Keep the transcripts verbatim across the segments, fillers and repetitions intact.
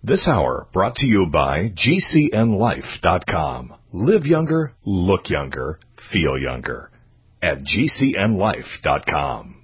This hour brought to you by G C N life dot com. Live younger, look younger, feel younger at G C N life dot com.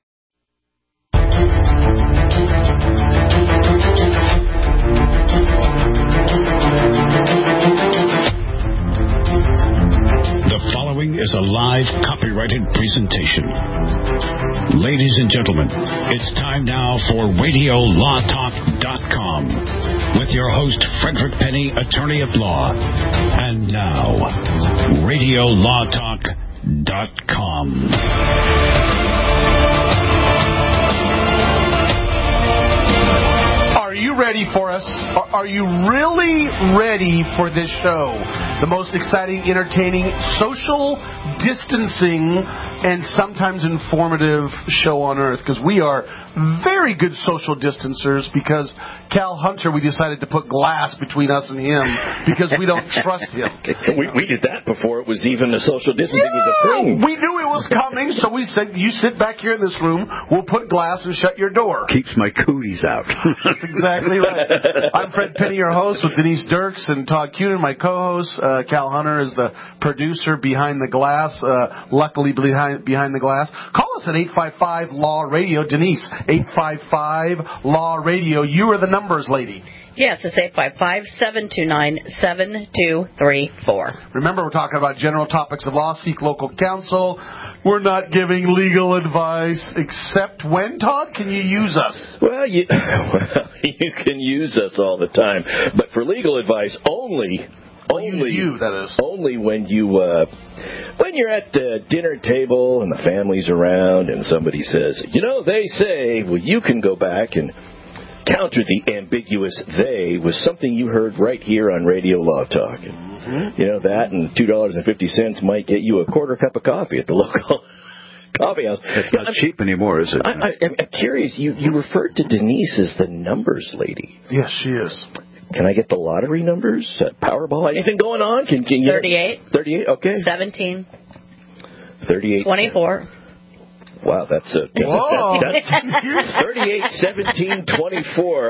The following is a live copyrighted presentation. Ladies and gentlemen, it's time now for radio law talk dot com with your host, Frederick Penny, attorney at law. And now, radio law talk dot com. Are you ready for us? Are you really ready for this show? The most exciting, entertaining, social distancing, and sometimes informative show on earth. Because we are very good social distancers because Cal Hunter, we decided to put glass between us and him because we don't trust him. we, we did that before it was even a social distancing yeah, was a thing. We knew it was coming, so we said, you sit back here in this room, we'll put glass and shut your door. Keeps my cooties out. That's exactly right. I'm Fred Penny, your host, with Denise Dirks and Todd Cunin, my co-host. Uh, Cal Hunter is the producer behind the glass, uh, luckily behind, behind the glass. Call us at eight five five law radio. Denise, eight five five law radio. You are the numbers lady. Yes, it's eight five five, seven two nine, seven two three four. Remember, we're talking about general topics of law. Seek local counsel. We're not giving legal advice, except when, Todd, can you use us? Well, you, well, you can use us all the time. But for legal advice, only... Only you, that is. Only when you, uh, when you're at the dinner table and the family's around and somebody says, you know, they say, well, you can go back and counter the ambiguous they with something you heard right here on Radio Law Talk. Mm-hmm. You know, that and two dollars and fifty cents might get you a quarter cup of coffee at the local coffee house. It's not I'm, cheap anymore, is it? I, I, I'm curious. You, you referred to Denise as the numbers lady. Yes, she is. Can I get the lottery numbers? Uh, Powerball? Anything going on? Can, can you thirty-eight. thirty-eight, okay. seventeen. thirty-eight. twenty-four. Wow, that's a... Whoa. That's thirty-eight, seventeen, twenty-four.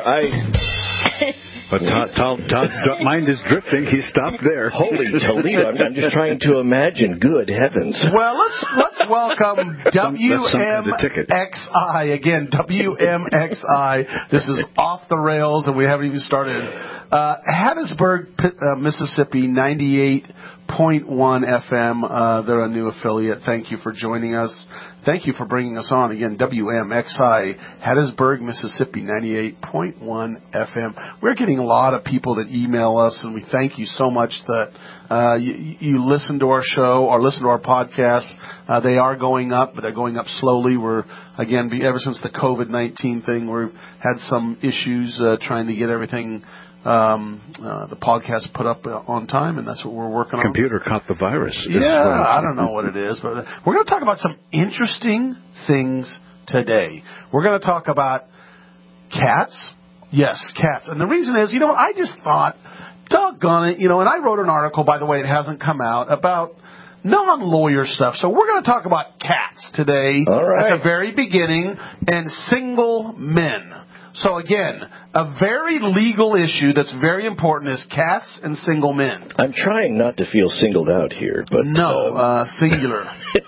I... But Todd, Todd, Todd's mind is drifting. He stopped there. Holy Toledo. I'm, I'm just trying to imagine. Good heavens. Well, let's let's welcome W M X I. Again, W M X I. This is off the rails, and we haven't even started. Uh, Hattiesburg, uh, Mississippi, ninety-eight point one F M. Uh, they're a new affiliate. Thank you for joining us. Thank you for bringing us on. Again, W M X I, Hattiesburg, Mississippi, ninety-eight point one F M. We're getting a lot of people that email us, and we thank you so much that uh, you, you listen to our show or listen to our podcast. Uh, they are going up, but they're going up slowly. We're, again, be, ever since the COVID nineteen thing, we've had some issues uh, trying to get everything Um, uh, the podcast put up uh, on time, and that's what we're working on. Computer caught the virus. Yeah, I don't know what it is, but we're going to talk about some interesting things today. We're going to talk about cats. Yes, cats. And the reason is, you know, I just thought, doggone it, you know, and I wrote an article, by the way, it hasn't come out, about non-lawyer stuff. So we're going to talk about cats today. All right. At the very beginning, and single men. So again, a very legal issue that's very important is cats and single men. I'm trying not to feel singled out here, but... No, um... uh, singular.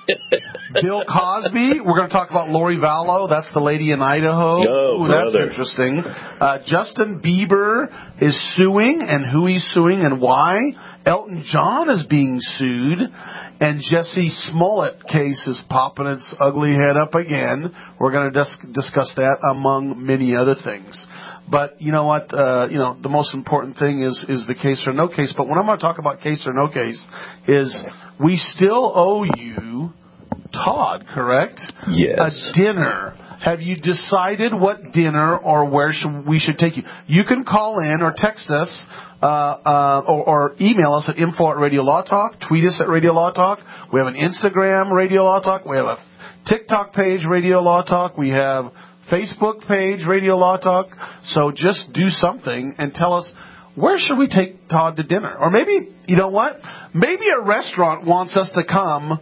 Bill Cosby, we're going to talk about Lori Vallow. That's the lady in Idaho. Oh, Ooh, that's brother. interesting. Uh, Justin Bieber is suing, and who he's suing and why. Elton John is being sued. And Jesse Smollett case is popping its ugly head up again. We're going to dis- discuss that among many other things. But you know what? Uh, you know, the most important thing is is the case or no case. But when I'm going to talk about case or no case, is we still owe you, Todd, correct? Yes. A dinner. Have you decided what dinner or where should we should take you? You can call in or text us. Uh, uh, or, or email us at info at Radio Law Talk. Tweet us at Radio Law Talk. We have an Instagram, Radio Law Talk. We have a TikTok page, Radio Law Talk. We have Facebook page, Radio Law Talk. So just do something and tell us, where should we take Todd to dinner? Or maybe, you know what? Maybe a restaurant wants us to come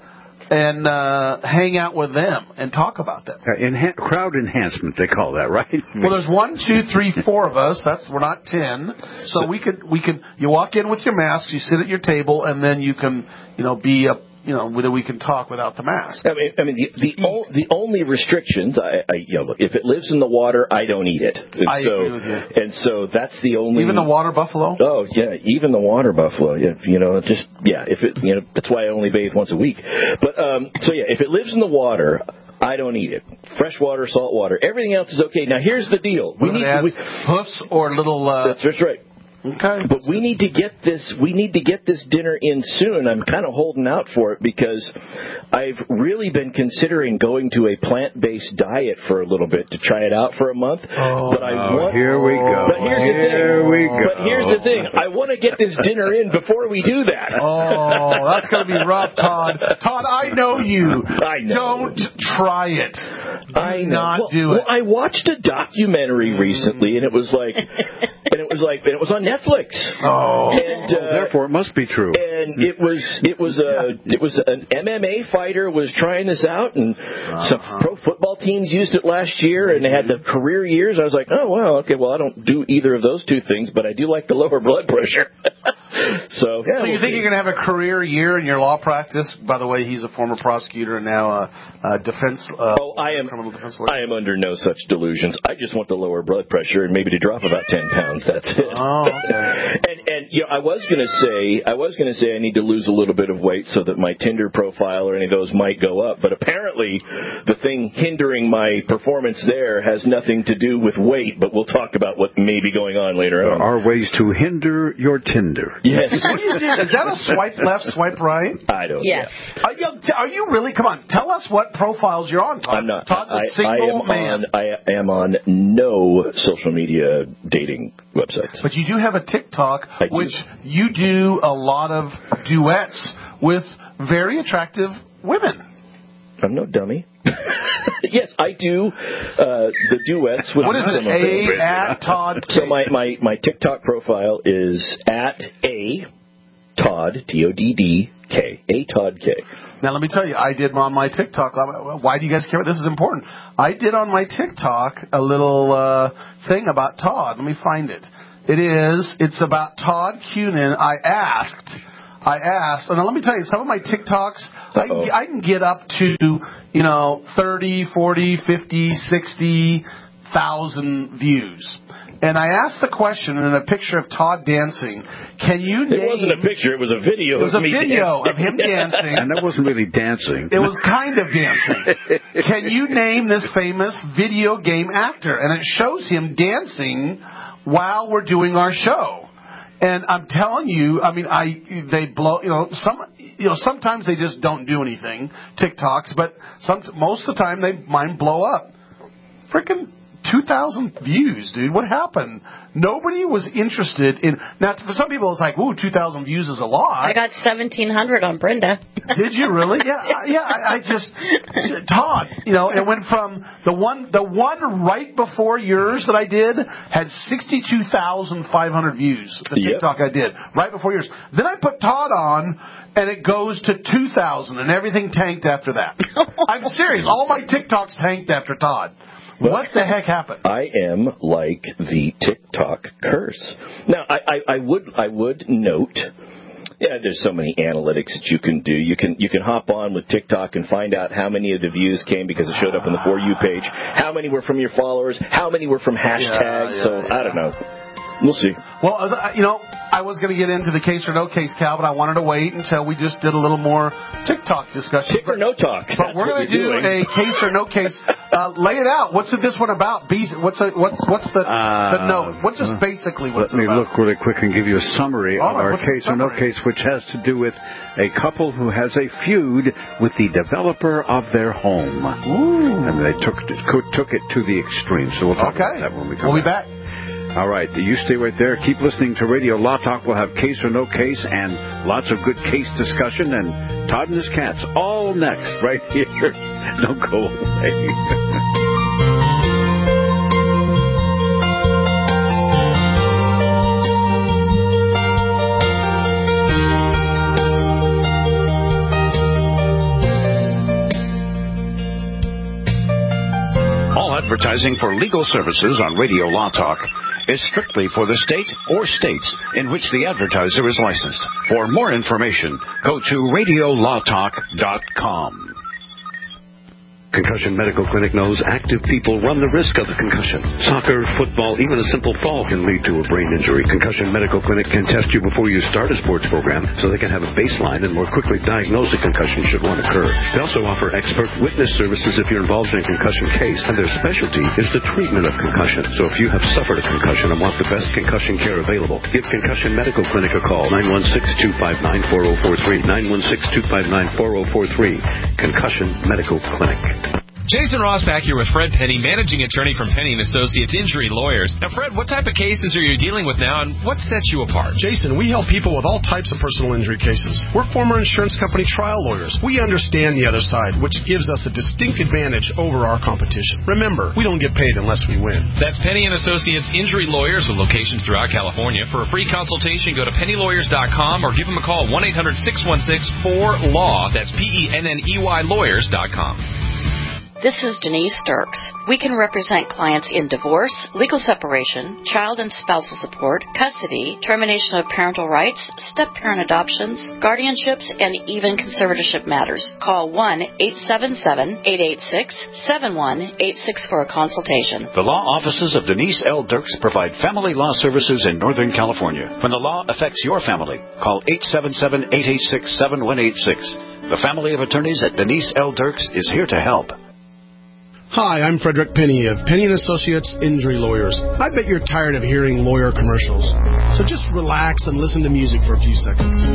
and uh, hang out with them and talk about them. Uh, enha- crowd enhancement, they call that, right? Well, there's one, two, three, four of us. That's we're not ten, so, so we could we can. You walk in with your masks, you sit at your table, and then you can you know be a. You know, whether we can talk without the mask. I mean, I mean, the the, o- the only restrictions, I, I, you know, look, if it lives in the water, I don't eat it. And I so, agree with you. And so that's the only. Even the water buffalo. Oh yeah, even the water buffalo. Yeah, you know, just yeah. If it, you know, that's why I only bathe once a week. But um, so yeah, if it lives in the water, I don't eat it. Fresh water, salt water, everything else is okay. Now here's the deal: we need we, hoofs or little. Uh, that's just right. Okay. But we need to get this. We need to get this dinner in soon. I'm kind of holding out for it because I've really been considering going to a plant-based diet for a little bit to try it out for a month. Oh, but I want. Here we go. But here's here the thing. we go. But here's the thing. I want to get this dinner in before we do that. Oh, that's going to be rough, Todd. Todd, I know you. I know. Don't try it. Do I know. not well, do well, it. I watched a documentary recently, and it was like, and it was like, and it was on Netflix. Oh. And, uh, Therefore, it must be true. And it was it was a it was an M M A fighter was trying this out, and uh-huh. some pro football teams used it last year, and they had the career years. I was like, oh wow, okay, well I don't do either of those two things, but I do like the lower blood pressure. so, yeah, so you we'll think see. you're going to have a career year in your law practice? By the way, he's a former prosecutor and now a, a defense. Uh, oh, I am. Criminal defense lawyer. I am under no such delusions. I just want the lower blood pressure and maybe to drop about ten pounds. That's it. Oh, okay. and and you know, I was going to say I was going to say I need to lose a little bit of weight so that my Tinder profile or any of those might go up. But apparently, the thing hindering my performance there has nothing to do with weight. But we'll talk about what may be going on later there on. are ways to hinder your Tinder. Yes. What do you do? Is that a swipe left, swipe right? I don't. Yes. Are you, are you really? Come on, tell us what profiles you're on, Todd. I'm not. Todd's a I, single I am man. On, I am on no social media dating websites. But you do have a TikTok, I do. which you do a lot of duets with very attractive women. I'm no dummy. Yes, I do uh, the duets with What is some of it? them. A at Todd. So my, my, my TikTok profile is at a Todd T O D D K A Todd K. Now let me tell you, I did on my TikTok. Why do you guys care? This is important. I did on my TikTok a little uh, thing about Todd. Let me find it. It is. It's about Todd Cunin. I asked. I asked, and now let me tell you, some of my TikToks, I can, I can get up to, you know, thirty, forty, fifty, sixty thousand views. And I asked the question in a picture of Todd dancing, can you name... It wasn't a picture, it was a video It was of a me video dancing. of him dancing. And that wasn't really dancing. It was kind of dancing. Can you name this famous video game actor? And it shows him dancing while we're doing our show. And I'm telling you, I mean, I they blow, you know, some, you know, sometimes they just don't do anything, TikToks, but some most of the time they mine blow up. Freaking two thousand views, dude. What happened? Nobody was interested in. Now, for some people, it's like, ooh, two thousand views is a lot. I got seventeen hundred on Brenda. Did you really? Yeah, yeah. I, I just Todd. You know, it went from the one, the one right before yours that I did had sixty-two thousand five hundred views. The Yep. TikTok I did right before yours. Then I put Todd on, and it goes to two thousand, and everything tanked after that. I'm serious. All my TikToks tanked after Todd. What the heck happened? I am like the TikTok curse. Now, I, I, I would I would note, yeah, there's so many analytics that you can do. You can you can hop on with TikTok and find out how many of the views came because it showed up on the For You page, how many were from your followers, how many were from hashtags. Yeah, yeah, so yeah. I don't know. We'll see. Well, as I- you know, I was going to get into the case or no case, Cal, but I wanted to wait until we just did a little more TikTok discussion. Tick or no talk. But That's we're what going to do doing. a case or no case. Uh, lay it out. What's this one about? Be- What's a, what's what's the, Uh, the note? What's just basically what's Let me it about? look really quick and give you a summary All of right, our what's the case or no summary? case, which has to do with a couple who has a feud with the developer of their home. Ooh. And they took took it to the extreme. So we'll talk Okay. about that when we come We'll be back. back. All right, you stay right there. Keep listening to Radio Law Talk. We'll have case or no case and lots of good case discussion. And Todd and his cats all next right here. Don't go away. advertising for legal services on Radio Law Talk is strictly for the state or states in which the advertiser is licensed. For more information, go to radio law talk dot com. Concussion Medical Clinic knows active people run the risk of a concussion. Soccer, football, even a simple fall can lead to a brain injury. Concussion Medical Clinic can test you before you start a sports program so they can have a baseline and more quickly diagnose a concussion should one occur. They also offer expert witness services if you're involved in a concussion case, and their specialty is the treatment of concussion. So if you have suffered a concussion and want the best concussion care available, give Concussion Medical Clinic a call, nine one six, two five nine, four zero four three, nine one six, two five nine, four zero four three. Concussion Medical Clinic. Jason Ross back here with Fred Penny, managing attorney from Penny and Associates Injury Lawyers. Now, Fred, what type of cases are you dealing with now, and what sets you apart? Jason, we help people with all types of personal injury cases. We're former insurance company trial lawyers. We understand the other side, which gives us a distinct advantage over our competition. Remember, we don't get paid unless we win. That's Penny and Associates Injury Lawyers with locations throughout California. For a free consultation, go to penny lawyers dot com or give them a call, one eight hundred, six one six, four, L A W. That's P E N N E Y lawyers dot com. This is Denise Dirks. We can represent clients in divorce, legal separation, child and spousal support, custody, termination of parental rights, step-parent adoptions, guardianships, and even conservatorship matters. Call one eight seven seven, eight eight six, seven one eight six for a consultation. The law offices of Denise L. Dirks provide family law services in Northern California. When the law affects your family, call eight seven seven, eight eight six, seven one eight six. The family of attorneys at Denise L. Dirks is here to help. Hi, I'm Frederick Penny of Penny and Associates Injury Lawyers. I bet you're tired of hearing lawyer commercials. So just relax and listen to music for a few seconds.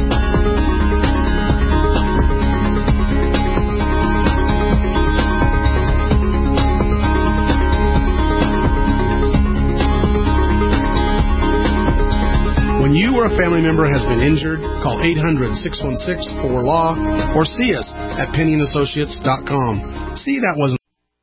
When you or a family member has been injured, call eight hundred, six one six, four, L A W or see us at penny and associates dot com. See, that wasn't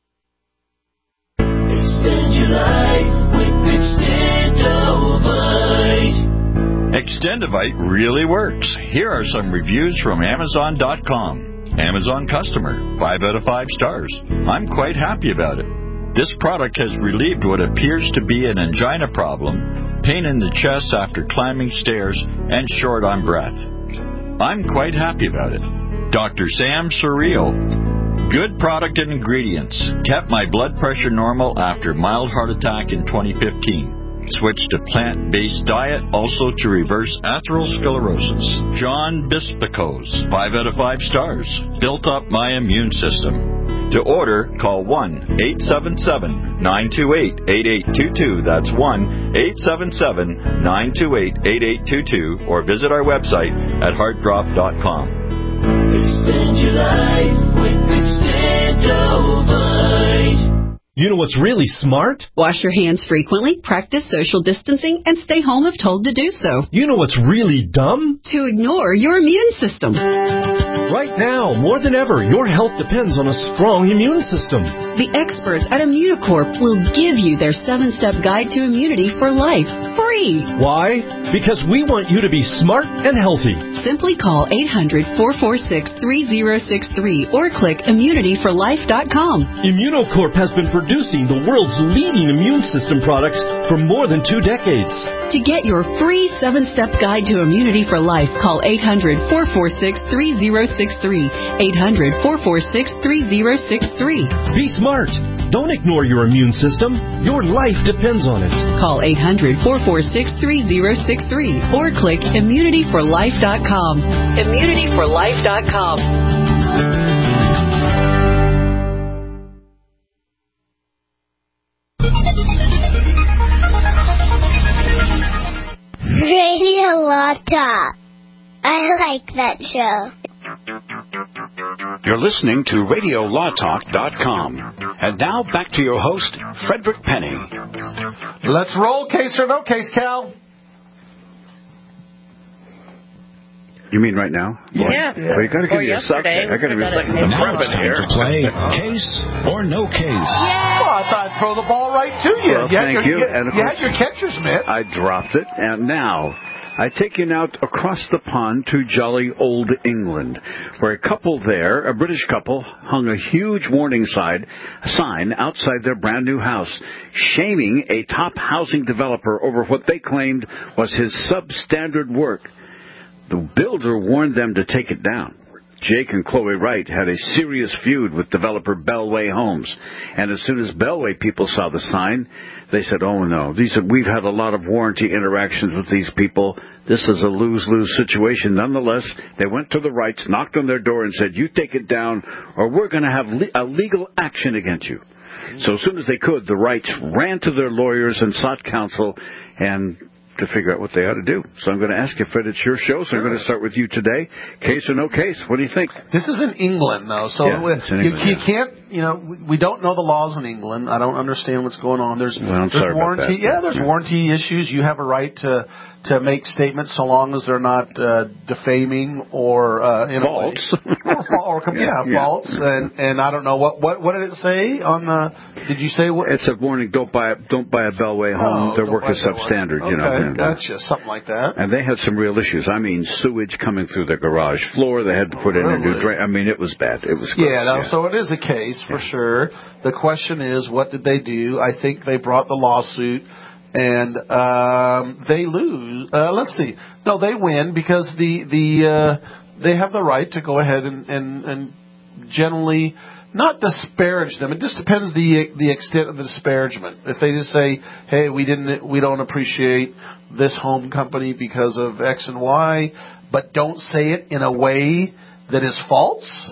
Extend your life with Extendovite. Extendovite really works. Here are some reviews from Amazon dot com. Amazon customer, five out of five stars. I'm quite happy about it. This product has relieved what appears to be an angina problem, pain in the chest after climbing stairs, and short on breath. I'm quite happy about it. Doctor Sam Surreal. Good product and ingredients. Kept my blood pressure normal after mild heart attack in twenty fifteen. Switched to plant-based diet, also to reverse atherosclerosis. John Bispicos, five out of five stars. Built up my immune system. To order, call one eight seven seven, nine two eight, eight eight two two. That's one eight seven seven, nine two eight, eight eight two two. Or visit our website at heart drop dot com. Extend your life with Extendovite. You know what's really smart? Wash your hands frequently, practice social distancing, and stay home if told to do so. You know what's really dumb? To ignore your immune system. Right now, more than ever, your health depends on a strong immune system. The experts at Immunocorp will give you their seven-step guide to immunity for life, free. Why? Because we want you to be smart and healthy. Simply call eight hundred, four four six, three zero six three or click immunity for life dot com. Immunocorp has been producing the world's leading immune system products for more than two decades. To get your free seven-step guide to immunity for life, call eight hundred, four four six, three zero six three, eight hundred, four four six, three zero six three. Be smart. Don't ignore your immune system. Your life depends on it. Call eight hundred, four four six, three zero six three or click immunity for life dot com. immunity for life dot com. Radio Law Talk. I like that show. You're listening to radio law talk dot com. And now back to your host, Frederick Penny. Let's roll. Case or no case, Cal? You mean right now? Yeah. Well, you got to give or me a subject. I got to be like Now it's time to play Case or No Case. Yeah. Well, I thought I'd throw the ball right to you. Well, you thank had your, you. You, And of you course, had your catcher's mitt. I dropped it. And now, I take you now across the pond to jolly old England, where a couple there, a British couple, hung a huge warning sign, sign outside their brand new house, shaming a top housing developer over what they claimed was his substandard work. The builder warned them to take it down. Jake and Chloe Wright had a serious feud with developer Bellway Homes, and as soon as Bellway people saw the sign, they said, oh no, these are, we've had a lot of warranty interactions with these people. This is a lose-lose situation. Nonetheless, they went to the Wrights, knocked on their door, and said, you take it down, or we're going to have le- a legal action against you. So as soon as they could, the Wrights ran to their lawyers and sought counsel, and to figure out what they ought to do. So I'm going to ask you, Fred, it's your show, so I'm going to start with you today. Case or no case? What do you think? This is in England, though, so yeah, we, in you, England, you yeah. can't, you know, we don't know the laws in England. I don't understand what's going on. There's, well, I'm there's sorry warranty. about that. Yeah, there's yeah. warranty issues. You have a right to to make statements so long as they're not uh, defaming or uh, in false, a way, or, fa- or yeah, yeah, yeah, false. And and I don't know what, what what did it say on the? Did you say what? It's a warning. Don't buy don't buy a Bellway home. Oh, Their work is substandard. Okay, You know, gotcha. Something like that. And they had some real issues. I mean, sewage coming through their garage floor. They had to put in really? a new drain. I mean, it was bad. It was gross, yeah, no, yeah. So it is a case for yeah. sure. The question is, what did they do? I think they brought the lawsuit. And um, they lose. Uh, let's see. No, they win because the the uh, they have the right to go ahead and, and, and generally not disparage them. It just depends the the extent of the disparagement. If they just say, "Hey, we didn't, we don't appreciate this home company because of X and Y," but don't say it in a way that is false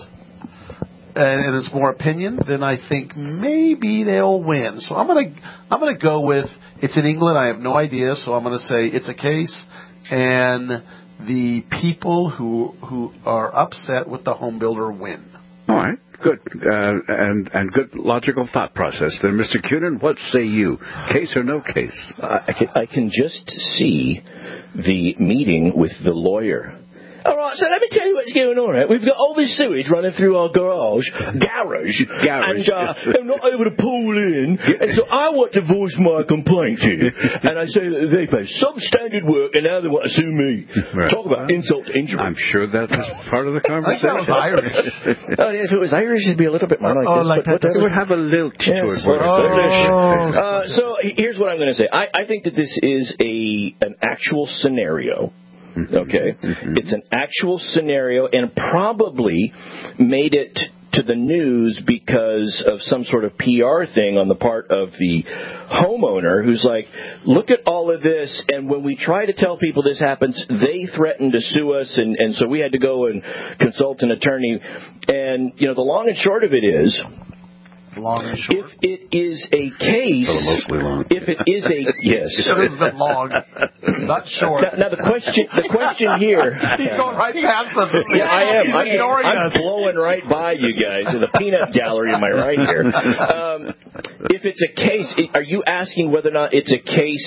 and it's more opinion, then I think maybe they'll win. So I'm gonna I'm gonna go with. It's in England. I have no idea, so I'm going to say it's a case, and the people who who are upset with the home builder win. All right, good, uh, and and good logical thought process. Then, Mister Cunin, what say you? Case or no case? Uh, I can I can just see the meeting with the lawyer. All right, so let me tell you what's going on. Right? We've got all this sewage running through our garage, garage, garage. and uh, they're not able to pull in. And so I want to voice my complaint here. And I say that they pay substandard work, and now they want to sue me. Right. Talk about insult to injury. I'm sure that was part of the conversation. I think that was Irish. oh, yeah, if it was Irish, it'd be a little bit more like oh, this. Like but that. It would have a little to yes. it. Oh. Uh, so here's what I'm going to say. I, I think that this is a an actual scenario. Okay, mm-hmm. It's an actual scenario and probably made it to the news because of some sort of P R thing on the part of the homeowner who's like, look at all of this, and when we try to tell people this happens, they threaten to sue us, and, and so we had to go and consult an attorney. And, you know, the long and short of it is, long and short. If it is a case, so mostly long. If it is a yes, it has been long, not short. Now, now the question, the question here. He's going right past us. Yeah, I am. He's I'm, ignoring I'm us. blowing right by you guys in the peanut gallery in my right here. Um, if it's a case, are you asking whether or not it's a case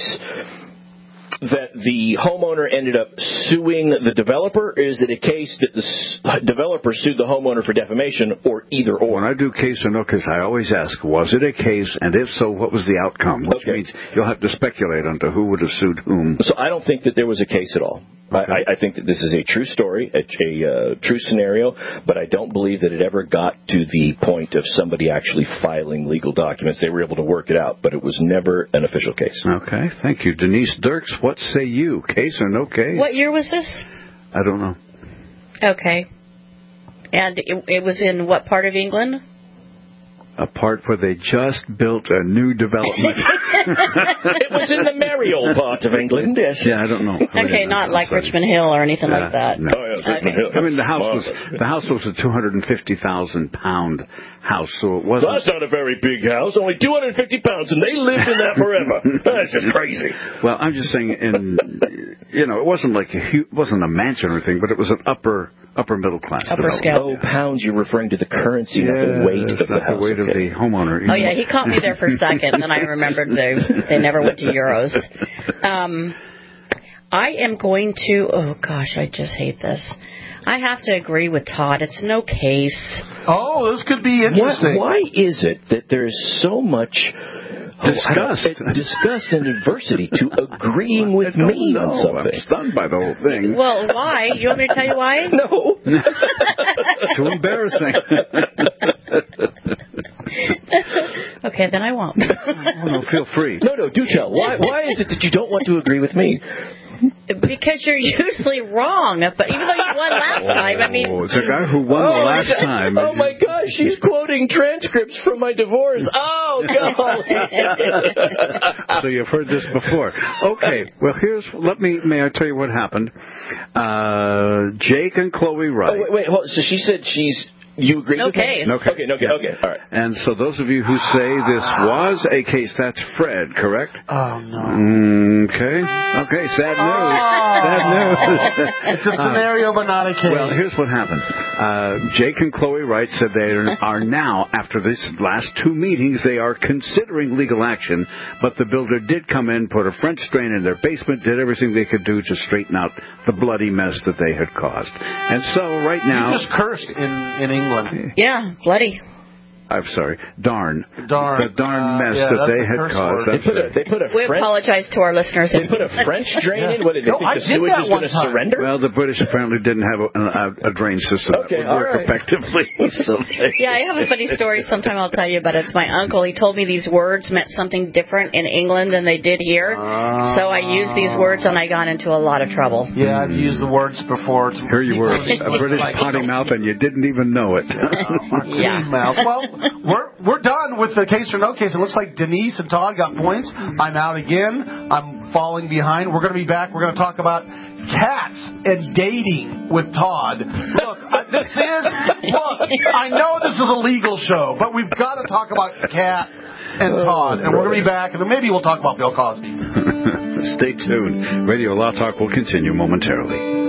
that the homeowner ended up suing the developer, or is it a case that the developer sued the homeowner for defamation, or either or? When I do case or no case, I always ask, was it a case, and if so, what was the outcome? Which okay. means you'll have to speculate onto who would have sued whom. So I don't think that there was a case at all. Okay. I, I think that this is a true story, a, a uh, true scenario, but I don't believe that it ever got to the point of somebody actually filing legal documents. They were able to work it out, but it was never an official case. Okay, thank you. Denise Dirks, what say you? Case or no case? What year was this? I don't know. Okay. And it, it was in what part of England? A part where they just built a new development. It was in the Mariel part of England, yes. Yeah, I don't know. Okay, not like Richmond Hill or anything yeah, like that. No. Oh, yeah, Richmond okay. Hill. I mean, the house was the house was a two hundred and fifty thousand pound house, so it wasn't. That's not a very big house. Only two hundred and fifty pounds, and they lived in that forever. That's just crazy. Well, I'm just saying, in you know, it wasn't like a huge, wasn't a mansion or anything, but it was an upper upper middle class. Upper scale. Oh, pounds. You're referring to the currency, yeah, not the weight of the not house. the weight okay. of the homeowner. Oh yeah, he caught me there for a second, and I remembered they they never went to euros. Um, I am going to. Oh gosh, I just hate this. I have to agree with Todd. It's no case. Oh, this could be interesting. Why, why is it that there's so much disgust. Oh, disgust and adversity to agreeing with me know. on something. I'm stunned by the whole thing. Well, why? You want me to tell you why? No. Too embarrassing. Okay, then I won't. Oh, no, feel free. No, no, do tell. Why, why is it that you don't want to agree with me? Because you're usually wrong. But even though you won last time, I mean... Oh, it's a guy who won oh, the last God. time. Oh, my gosh, she's quoting transcripts from my divorce. Oh, God. So you've heard this before. Okay, well, here's... Let me... May I tell you what happened? Uh, Jake and Chloe Wright... Oh, wait, wait, hold on. So she said she's... You agree no with case. me? No case. Okay, no case. Okay, all right. And so those of you who say this was a case, that's Fred, correct? Oh, no. Okay. Okay, sad news. Oh. Sad news. It's a scenario, uh, but not a case. Well, here's what happened. Uh, Jake and Chloe Wright said they are now, after these last two meetings, they are considering legal action, but the builder did come in, put a French drain in their basement, did everything they could do to straighten out the bloody mess that they had caused. And so right now... You just cursed in, in England. Yeah, bloody. I'm sorry. Darn. Darn. The darn mess uh, yeah, that they had caused. They put, a, they put a We French, apologize to our listeners. They put a French drain yeah. in? What, did they no, think I the did sewage that was going to surrender? Well, the British apparently didn't have a, a, a drain system okay, that would work right. effectively. So they, yeah, I have a funny story sometime I'll tell you, but it's my uncle. He told me these words meant something different in England than they did here. Uh, so I used these words and I got into a lot of trouble. Yeah, I've used the words before. It's here you were, a British potty mouth, and you didn't even know it. yeah. Mouth. Well, we're, we're done with the case or no case. It looks like Denise and Todd got points. I'm out again. I'm falling behind. We're going to be back. We're going to talk about cats and dating with Todd. Look, this is, look, I know this is a legal show, but we've got to talk about Cat and Todd. And we're going to be back, and then maybe we'll talk about Bill Cosby. Stay tuned. Radio Law Talk will continue momentarily.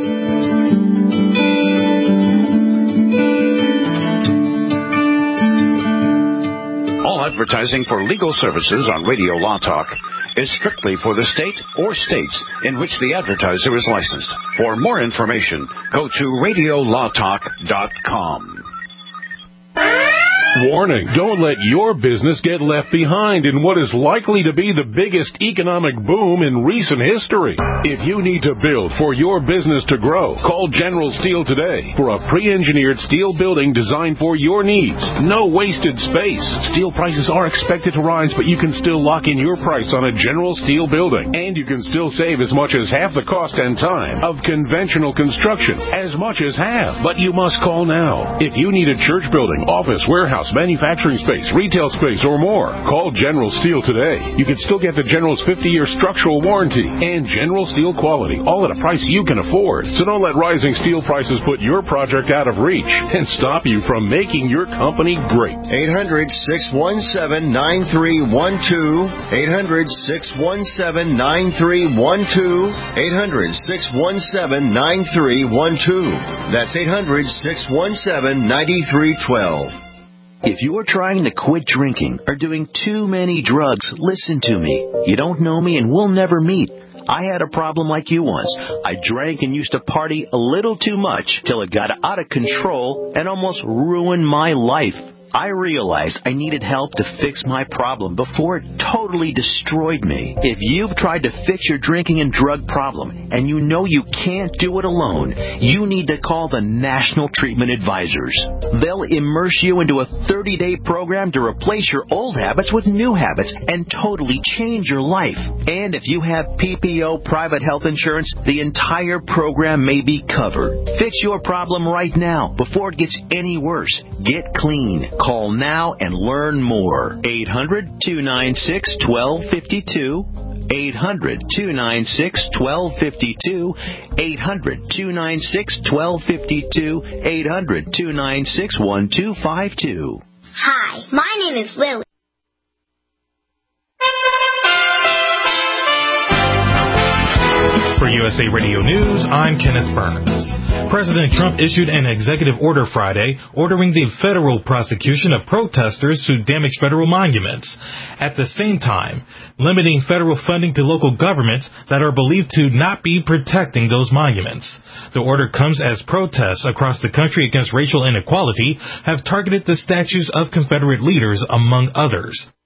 All advertising for legal services on Radio Law Talk is strictly for the state or states in which the advertiser is licensed. For more information, go to radio law talk dot com. Warning, don't let your business get left behind in what is likely to be the biggest economic boom in recent history. If you need to build for your business to grow, call General Steel today for a pre-engineered steel building designed for your needs. No wasted space. Steel prices are expected to rise, but you can still lock in your price on a General Steel building. And you can still save as much as half the cost and time of conventional construction. As much as half. But you must call now. If you need a church building, office, warehouse, manufacturing space, retail space, or more, call General Steel today. You can still get the General's fifty-year structural warranty and General Steel quality, all at a price you can afford. So don't let rising steel prices put your project out of reach and stop you from making your company great. eight hundred, six one seven, nine three one two. eight hundred, six one seven, nine three one two. eight hundred, six one seven, nine three one two. That's eight hundred, six one seven, nine three one two. If you're trying to quit drinking or doing too many drugs, listen to me. You don't know me and we'll never meet. I had a problem like you once. I drank and used to party a little too much till it got out of control and almost ruined my life. I realized I needed help to fix my problem before it totally destroyed me. If you've tried to fix your drinking and drug problem and you know you can't do it alone, you need to call the National Treatment Advisors. They'll immerse you into a thirty-day program to replace your old habits with new habits and totally change your life. And if you have P P O private health insurance, the entire program may be covered. Fix your problem right now before it gets any worse. Get clean. Call now and learn more. eight hundred, two nine six, one two five two. eight hundred, two nine six, one two five two. eight hundred, two nine six, one two five two. eight hundred, two nine six, one two five two. Hi, my name is Lily. For U S A Radio News, I'm Kenneth Burns. President Trump issued an executive order Friday ordering the federal prosecution of protesters who damaged federal monuments. At the same time, limiting federal funding to local governments that are believed to not be protecting those monuments. The order comes as protests across the country against racial inequality have targeted the statues of Confederate leaders, among others.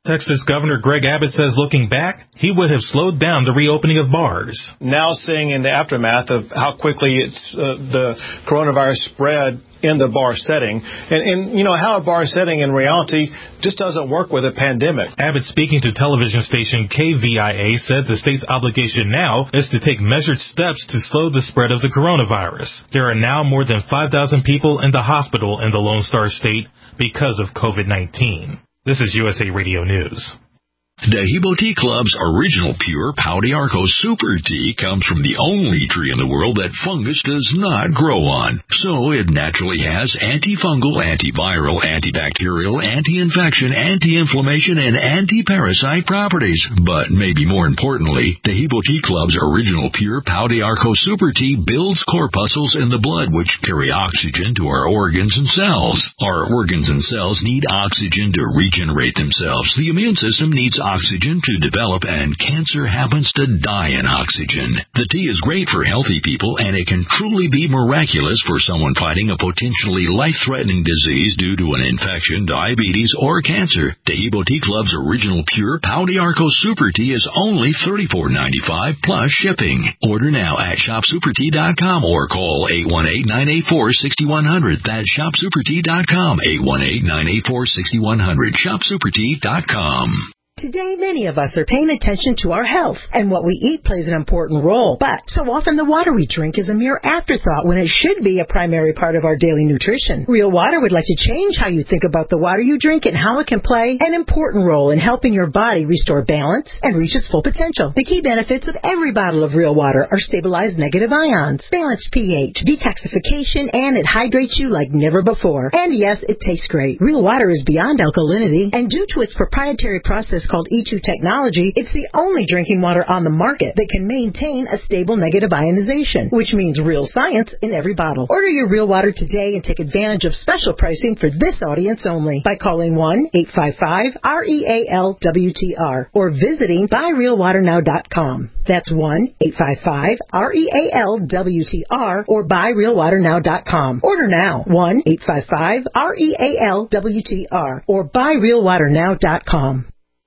Texas Governor Greg Abbott says looking back, he would have slowed down the reopening of bars. Now seeing in the aftermath of how quickly it's uh, the coronavirus spread in the bar setting, and, and, you know, how a bar setting in reality just doesn't work with a pandemic. Abbott, speaking to television station K V I A, said the state's obligation now is to take measured steps to slow the spread of the coronavirus. There are now more than five thousand people in the hospital in the Lone Star State because of COVID nineteen. This is U S A Radio News. Dehibo Tea Club's original pure Pau d'Arco Super Tea comes from the only tree in the world that fungus does not grow on. So it naturally has antifungal, antiviral, antibacterial, anti-infection, anti-inflammation, and anti-parasite properties. But maybe more importantly, Dehibo Tea Club's original pure Pau d'Arco Super Tea builds corpuscles in the blood which carry oxygen to our organs and cells. Our organs and cells need oxygen to regenerate themselves. The immune system needs oxygen oxygen to develop, and cancer happens to die in oxygen. The tea is great for healthy people, and it can truly be miraculous for someone fighting a potentially life-threatening disease due to an infection, diabetes, or cancer. Dehibo Tea Club's original pure Pau d'Arco Super Tea is only thirty-four dollars and ninety-five cents plus shipping. Order now at shop super tea dot com or call eight one eight, nine eight four, six one zero zero. That's shop super tea dot com, eight one eight, nine eight four, six one zero zero, shop super tea dot com. Today, many of us are paying attention to our health, and what we eat plays an important role. But so often the water we drink is a mere afterthought when it should be a primary part of our daily nutrition. Real Water would like to change how you think about the water you drink and how it can play an important role in helping your body restore balance and reach its full potential. The key benefits of every bottle of Real Water are stabilized negative ions, balanced pH, detoxification, and it hydrates you like never before. And yes, it tastes great. Real Water is beyond alkalinity, and due to its proprietary process called E two technology, it's the only drinking water on the market that can maintain a stable negative ionization, which means real science in every bottle. Order your Real Water today and take advantage of special pricing for this audience only by calling one eight five five, R E A L W T R or visiting buy real water now dot com. That's one eight five five, R E A L W T R or buy real water now dot com. Order now, one eight five five, R E A L W T R or buy real water now dot com.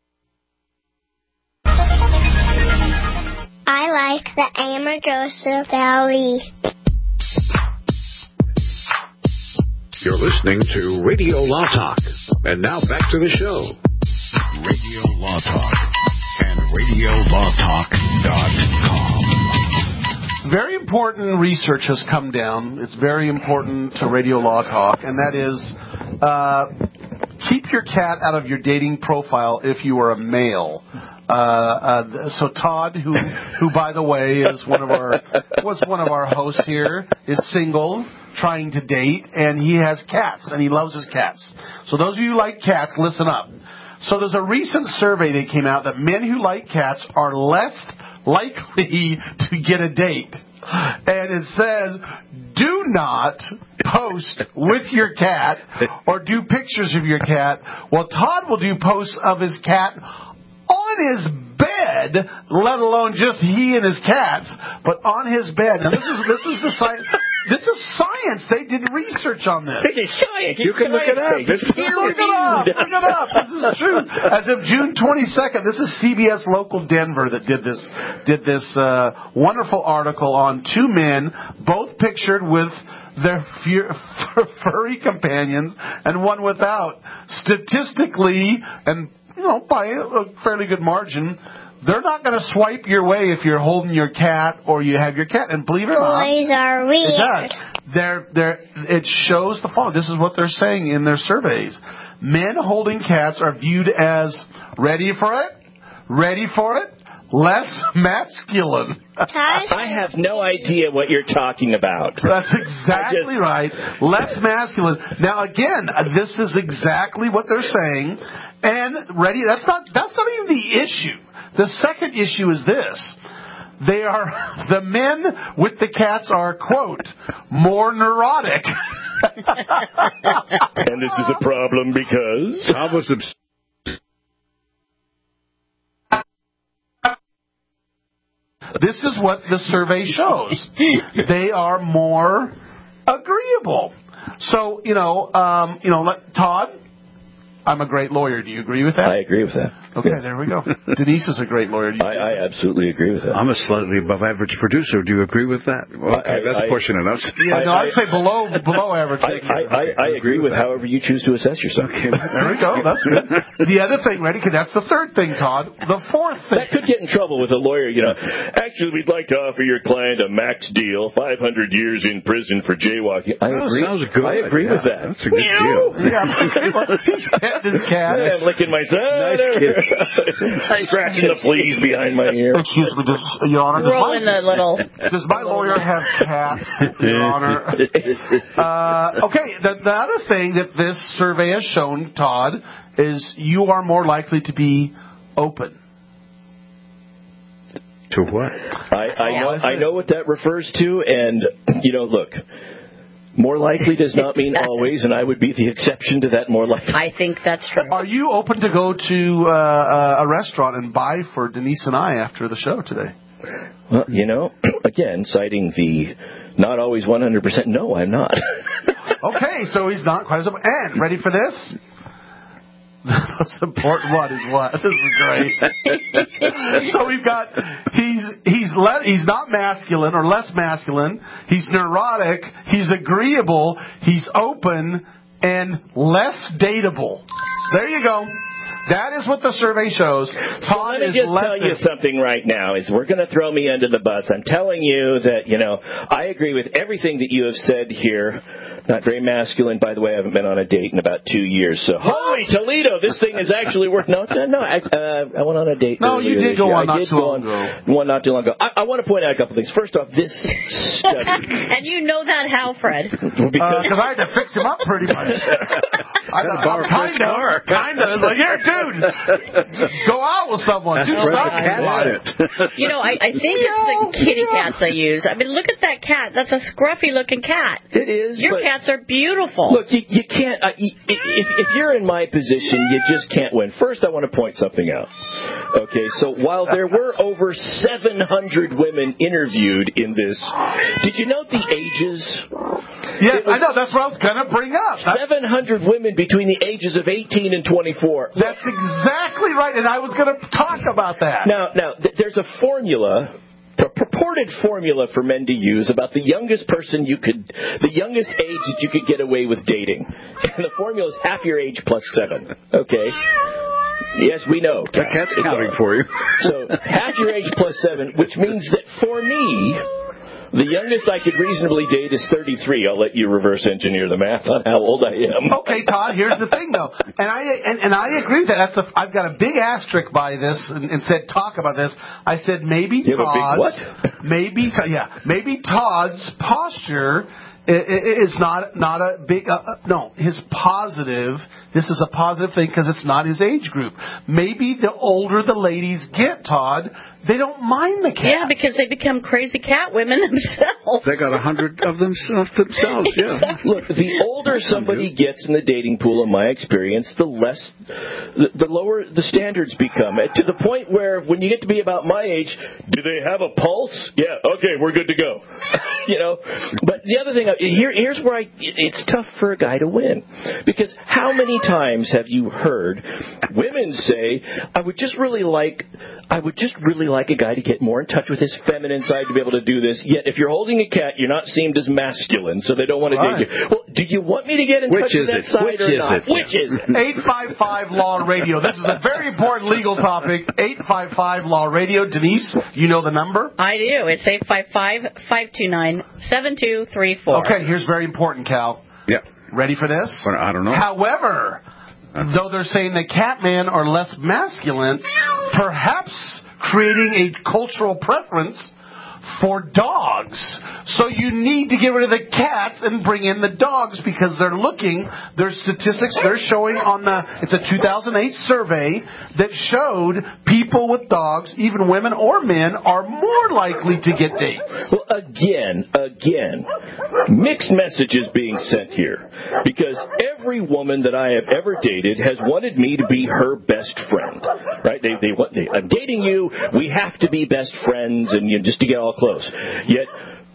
I like the Amargosa Valley. You're listening to Radio Law Talk. And now back to the show. Radio Law Talk and radio law talk dot com. Very important research has come down. It's very important to Radio Law Talk, and that is uh, keep your cat out of your dating profile if you are a male. Uh, uh, so Todd, who, who by the way is one of our was one of our hosts here, is single, trying to date, and he has cats, and he loves his cats. So those of you who like cats, listen up. So there's a recent survey that came out that men who like cats are less likely to get a date. And it says, do not post with your cat or do pictures of your cat. Well, Todd will do posts of his cat on his bed, let alone just he and his cats, but on his bed. Now, this is this is the science. This is science. They did research on this. This is science. You can look it up. This is look it up. Look it up. This is true. As of June twenty-second, this is C B S Local Denver that did this did this uh, wonderful article on two men, both pictured with their furry companions and one without. Statistically, and you know, by a fairly good margin, they're not going to swipe your way if you're holding your cat or you have your cat. And believe it or not, boys are weird. It does. They're, they're, it shows the following. This is what they're saying in their surveys. Men holding cats are viewed as ready for it, ready for it, less masculine. I have no idea what you're talking about. That's exactly just... right. Less masculine. Now, again, this is exactly what they're saying. And ready, that's not that's not even the issue. The second issue is this. They are, the men with the cats are, quote, more neurotic. And this is a problem because... Tom was obs- This is what the survey shows. They are more agreeable. So, you know, um, you know, let, Todd... I'm a great lawyer. Do you agree with that? I agree with that. Okay, there we go. Denise is a great lawyer. Do you I, I absolutely agree with that. I'm a slightly above average producer. Do you agree with that? Well, okay, I, that's I, pushing it up. Yeah, no, I'd say below below average. I, I, I, I agree with however you choose to assess yourself. Okay, there we go. That's good. The other thing, ready? Because that's the third thing, Todd. The fourth thing. That could get in trouble with a lawyer, you know. Actually, we'd like to offer your client a max deal, five hundred years in prison for jaywalking. I oh, agree. Sounds good. I agree yeah, with that. That's a good deal. Yeah, he's petting his cat. Yeah, I'm licking my son. Nice kid. Scratching the fleas behind my ear. Excuse me, does, Your Honor. Does Rolling my, the little. Does my lawyer have cats, Your Honor? Uh, okay, the, the other thing that this survey has shown, Todd, is you are more likely to be open. To what? I, I know I know what that refers to, and, you know, look, more likely does not mean always, and I would be the exception to that more likely. I think that's true. Are you open to go to uh, a restaurant and buy for Denise and I after the show today? Well, you know, again, citing the not always one hundred percent, no, I'm not. Okay, so he's not quite as open. And, ready for this? The most important one is what? This is great. So we've got, he's he's le- he's not masculine or less masculine. He's neurotic. He's agreeable. He's open and less dateable. There you go. That is what the survey shows. Todd so let me is just less tell you something right now. Is we're going to throw me under the bus. I'm telling you that, you know, I agree with everything that you have said here. Not very masculine, by the way. I haven't been on a date in about two years. So, holy Toledo, this thing is actually worth. No, no, I, uh, I went on a date. No, you did go on not too long ago. One not too long ago. I, I want to point out a couple things. First off, this study. And you know that how, Fred? Because uh, I had to fix him up pretty much. I thought, kind of, kind of. It's like, here, dude, go out with someone. Do something. You know, I, I think it's the kitty cats I use. I mean, look at that cat. That's a scruffy-looking cat. It is. Your cat are beautiful. Look, you, you can't. Uh, you, if, if you're in my position, you just can't win. First, I want to point something out. Okay, so while there were over seven hundred women interviewed in this, did you note the ages? Yes, I know. That's what I was going to bring up. seven hundred women between the ages of eighteen and twenty-four. That's exactly right, and I was going to talk about that. Now, now, th- there's a formula. A purported formula for men to use about the youngest person you could, the youngest age that you could get away with dating. And the formula is half your age plus seven. Okay? Yes, we know. The cat's counting for you. So half your age plus seven, which means that for me, the youngest I could reasonably date is thirty-three. I'll let you reverse engineer the math on how old I am. Okay, Todd, here's the thing, though. And I and, and I agree with that. That's a, I've got a big asterisk by this and, and said, talk about this. I said, maybe you Todd's... Have a big what? Maybe, yeah, maybe Todd's posture is not, not a big... Uh, no, his positive... This is a positive thing because it's not his age group. Maybe the older the ladies get, Todd, they don't mind the cat. Yeah, because they become crazy cat women themselves. They got a hundred of them themselves, yeah. Exactly. Look, the older somebody gets in the dating pool, in my experience, the less, the, the lower the standards become. To the point where when you get to be about my age, do they have a pulse? Yeah, okay, we're good to go. You know, but the other thing, here, here's where I, it's tough for a guy to win. Because how many times have you heard women say, I would just really like, I would just really like a guy to get more in touch with his feminine side to be able to do this. Yet if you're holding a cat, you're not seemed as masculine, so they don't want to right. date you. Well, do you want me to get in Which touch with that it? side Which or is not? it? Which is it? eight five five Law Radio. This is a very important legal topic. eight five five Law Radio. Denise, you know the number? I do. It's eight five five, five two nine, seven two three four. Okay, here's very important, Cal. Yeah. Ready for this? Well, I don't know. However, though they're saying the catmen are less masculine, perhaps creating a cultural preference for dogs. So you need to get rid of the cats and bring in the dogs because they're looking, there's statistics they're showing on the, it's a two thousand eight survey that showed people with dogs, even women or men, are more likely to get dates. Well, again, again, mixed messages being sent here. Because every woman that I have ever dated has wanted me to be her best friend. Right? They, they want, they, I'm dating you, we have to be best friends, and you know, just to get all close. Yet,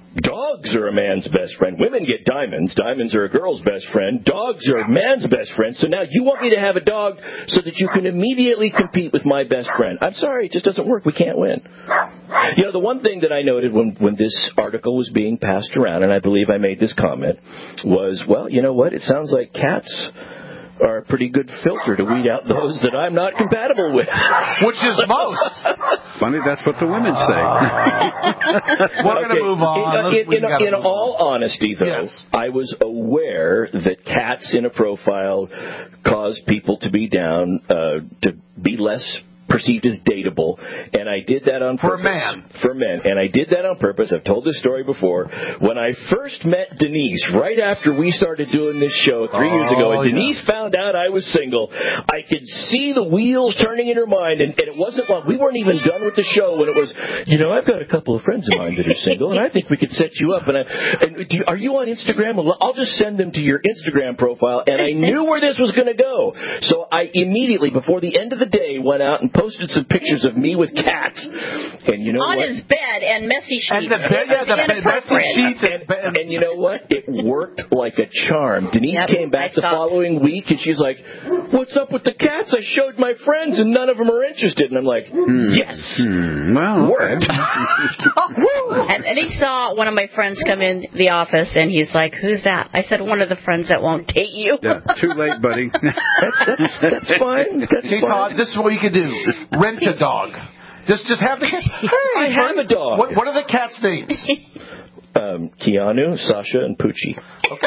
Dogs are a man's best friend. Women get diamonds. Diamonds are a girl's best friend. Dogs are a man's best friend. So now you want me to have a dog so that you can immediately compete with my best friend. I'm sorry, it just doesn't work. We can't win. You know, the one thing that I noted when, when this article was being passed around, and I believe I made this comment, was, well, you know what? It sounds like cats are a pretty good filter to weed out those that I'm not compatible with. Which is most. Funny, that's what the women say. We're going to move on. In, in, in, in all honesty, though, yes. I was aware that cats in a profile cause people to be down, uh, to be less perceived as dateable, and I did that on purpose. For a man. For men. And I did that on purpose. I've told this story before. When I first met Denise, right after we started doing this show three oh, years ago, and Denise yeah. found out I was single, I could see the wheels turning in her mind, and, and it wasn't long. We weren't even done with the show when it was, you know, I've got a couple of friends of mine that are single, and I think we could set you up. And, I, and do you, are you on Instagram? I'll just send them to your Instagram profile. And I knew where this was going to go. So I immediately, before the end of the day, went out and posted some pictures of me with cats, and you know on what? his bed and messy sheets. And the bed, yeah, the bed, messy sheets. And, and, and you know what? It worked like a charm. Denise yep, came back the following week, and she's like, "What's up with the cats? I showed my friends, and none of them are interested." And I'm like, hmm. "Yes, hmm. well, worked." and, and he saw one of my friends come in the office, and he's like, "Who's that?" I said, "One of the friends that won't date you." Yeah, too late, buddy. that's, that's, that's fine. That's hey, fine. Todd, this is what you can do. Rent a dog. Just just have the cat. Hey, I have a dog. What, what are the cats' names? Um, Keanu, Sasha, and Poochie. Okay.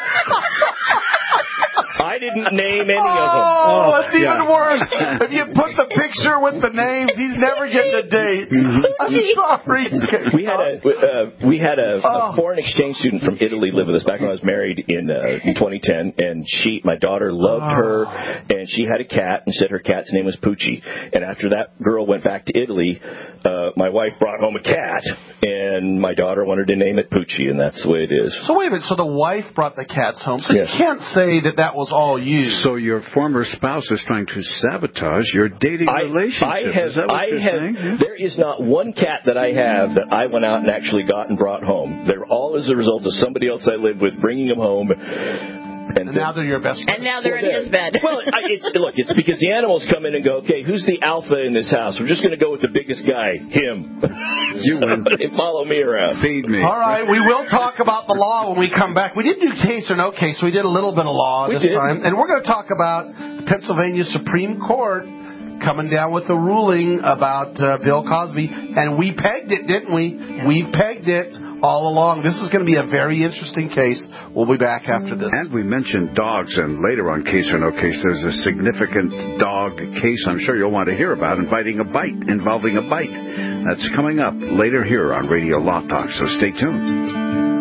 I didn't name any oh, of them. Oh, that's yeah. even worse. If you put the picture with the names, he's never getting a date. I'm sorry. We had a uh, we had a, a foreign exchange student from Italy live with us back when I was married in uh, in twenty ten, and she, my daughter, loved oh. her, and she had a cat and said her cat's name was Poochie. And after that girl went back to Italy, uh, my wife brought home a cat, and my daughter wanted to name it Poochie, and that's the way it is. So wait a minute. So the wife brought the cats home. So yes. you can't say that that was all you. So your former spouse is trying to sabotage your dating I, relationship. I have, is that what I you're have, saying? There is not one cat that I have that I went out and actually got and brought home. They're all as a result of somebody else I live with bringing them home. And, and now they're your best friend. And now they're well, in his bed. Well, I, it's, look, it's because the animals come in and go, okay, who's the alpha in this house? We're just going to go with the biggest guy, him. You so they follow me around. Feed me. All right, we will talk about the law when we come back. We didn't do case or no case. We did a little bit of law we this did. time. And we're going to talk about Pennsylvania Supreme Court coming down with a ruling about uh, Bill Cosby. And we pegged it, didn't we? Yeah. We pegged it all along. This is going to be a very interesting case. We'll be back after this. And we mentioned dogs, and later on Case or No Case, there's a significant dog case I'm sure you'll want to hear about inviting a bite, involving a bite. That's coming up later here on Radio Law Talk, so stay tuned.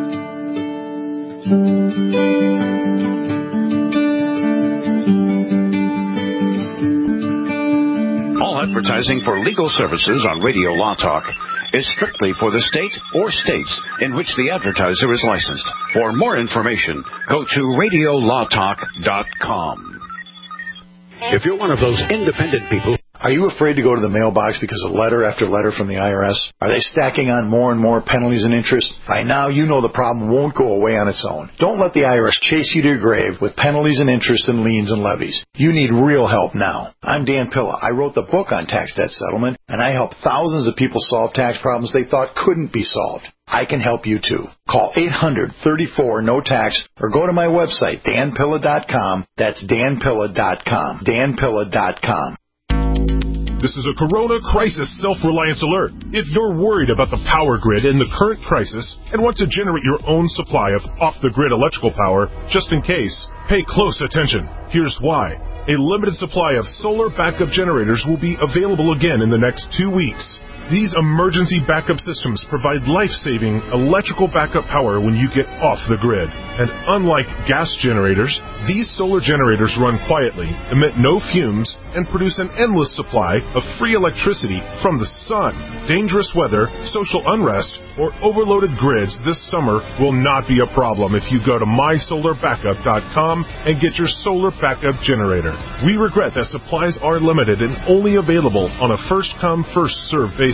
All advertising for legal services on Radio Law Talk is strictly for the state or states in which the advertiser is licensed. For more information, go to radio law talk dot com. If you're one of those independent people, are you afraid to go to the mailbox because of letter after letter from the I R S? Are they stacking on more and more penalties and interest? By now, you know the problem won't go away on its own. Don't let the I R S chase you to your grave with penalties and interest and liens and levies. You need real help now. I'm Dan Pilla. I wrote the book on tax debt settlement, and I help thousands of people solve tax problems they thought couldn't be solved. I can help you too. Call eight hundred, thirty-four, no tax or go to my website, dan pilla dot com. That's dan pilla dot com. dan pilla dot com. This is a Corona Crisis Self-Reliance Alert. If you're worried about the power grid in the current crisis and want to generate your own supply of off-the-grid electrical power, just in case, pay close attention. Here's why. A limited supply of solar backup generators will be available again in the next two weeks. These emergency backup systems provide life-saving electrical backup power when you get off the grid. And unlike gas generators, these solar generators run quietly, emit no fumes, and produce an endless supply of free electricity from the sun. Dangerous weather, social unrest, or overloaded grids this summer will not be a problem if you go to my solar backup dot com and get your solar backup generator. We regret that supplies are limited and only available on a first-come, first-served basis.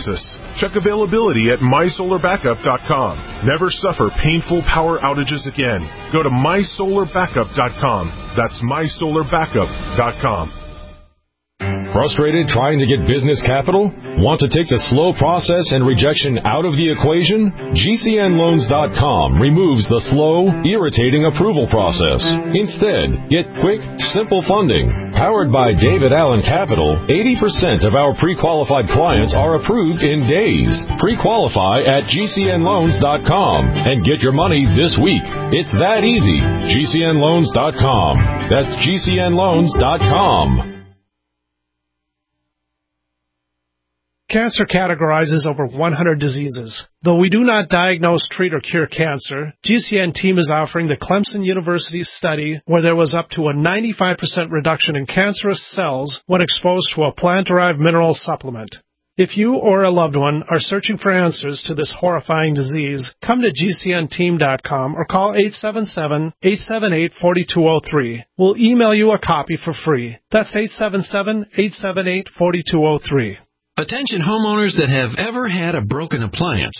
basis. Check availability at my solar backup dot com. Never suffer painful power outages again. Go to my solar backup dot com. That's my solar backup dot com. Frustrated trying to get business capital? Want to take the slow process and rejection out of the equation? G C N loans dot com removes the slow, irritating approval process. Instead, get quick, simple funding. Powered by David Allen Capital, eighty percent of our pre-qualified clients are approved in days. Pre-qualify at G C N loans dot com and get your money this week. It's that easy. G C N loans dot com. That's G C N loans dot com. Cancer categorizes over one hundred diseases. Though we do not diagnose, treat, or cure cancer, G C N team is offering the Clemson University study where there was up to a ninety-five percent reduction in cancerous cells when exposed to a plant-derived mineral supplement. If you or a loved one are searching for answers to this horrifying disease, come to G C N team dot com or call eight seven seven, eight seven eight, four two zero three. We'll email you a copy for free. That's eight seven seven, eight seven eight, four two zero three. Attention homeowners that have ever had a broken appliance.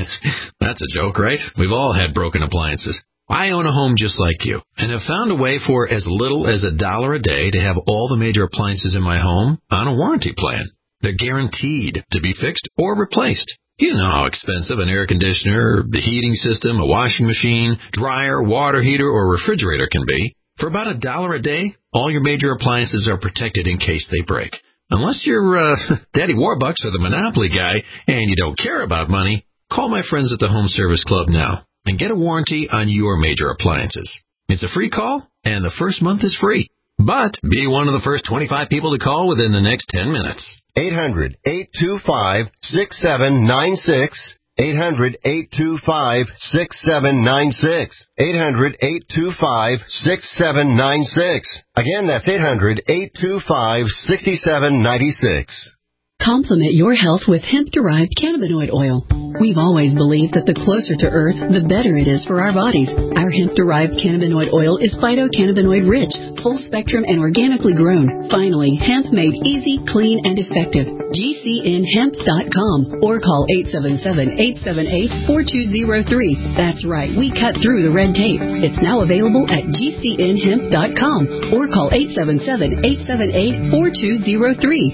That's a joke, right? We've all had broken appliances. I own a home just like you and have found a way for as little as a dollar a day to have all the major appliances in my home on a warranty plan. They're guaranteed to be fixed or replaced. You know how expensive an air conditioner, the heating system, a washing machine, dryer, water heater, or refrigerator can be. For about a dollar a day, all your major appliances are protected in case they break. Unless you're uh, Daddy Warbucks or the Monopoly guy and you don't care about money, call my friends at the Home Service Club now and get a warranty on your major appliances. It's a free call, and the first month is free. But be one of the first twenty-five people to call within the next ten minutes. eight hundred, eight two five, six seven nine six. eight hundred, eight two five, six seven nine six. eight hundred, eight two five, six seven nine six. Again, that's eight hundred, eight two five, six seven nine six. Complement your health with hemp-derived cannabinoid oil. We've always believed that the closer to Earth, the better it is for our bodies. Our hemp-derived cannabinoid oil is phytocannabinoid-rich, full-spectrum, and organically grown. Finally, hemp made easy, clean, and effective. G C N hemp dot com or call eight seven seven, eight seven eight, four two zero three. That's right, we cut through the red tape. It's now available at G C N hemp dot com or call eight seven seven, eight seven eight, four two zero three.